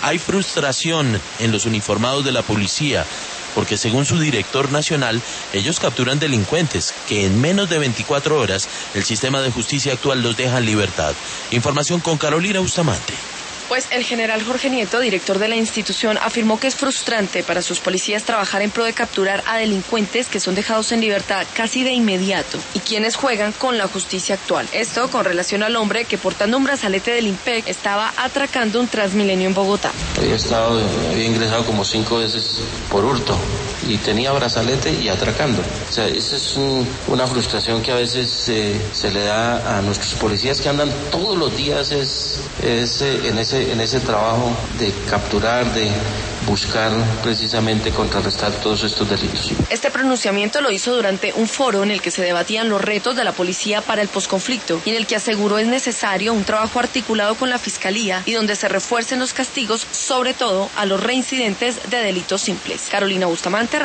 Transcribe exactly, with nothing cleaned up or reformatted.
hay frustración en los uniformados de la policía, porque según su director nacional, ellos capturan delincuentes que en menos de veinticuatro horas el sistema de justicia actual los deja en libertad. Información con Carolina Bustamante. Pues el general Jorge Nieto, director de la institución, afirmó que es frustrante para sus policías trabajar en pro de capturar a delincuentes que son dejados en libertad casi de inmediato y quienes juegan con la justicia actual. Esto con relación al hombre que portando un brazalete del IMPEC estaba atracando un Transmilenio en Bogotá. Había estado, había ingresado como cinco veces por hurto y tenía brazalete y atracando. O sea, esa es un, una frustración que a veces eh, se le da a nuestros policías que andan todos los días es, es eh, en ese en ese trabajo de capturar, de buscar precisamente contrarrestar todos estos delitos. Este pronunciamiento lo hizo durante un foro en el que se debatían los retos de la policía para el posconflicto y en el que aseguró es necesario un trabajo articulado con la Fiscalía y donde se refuercen los castigos, sobre todo a los reincidentes de delitos simples. Carolina Bustamante.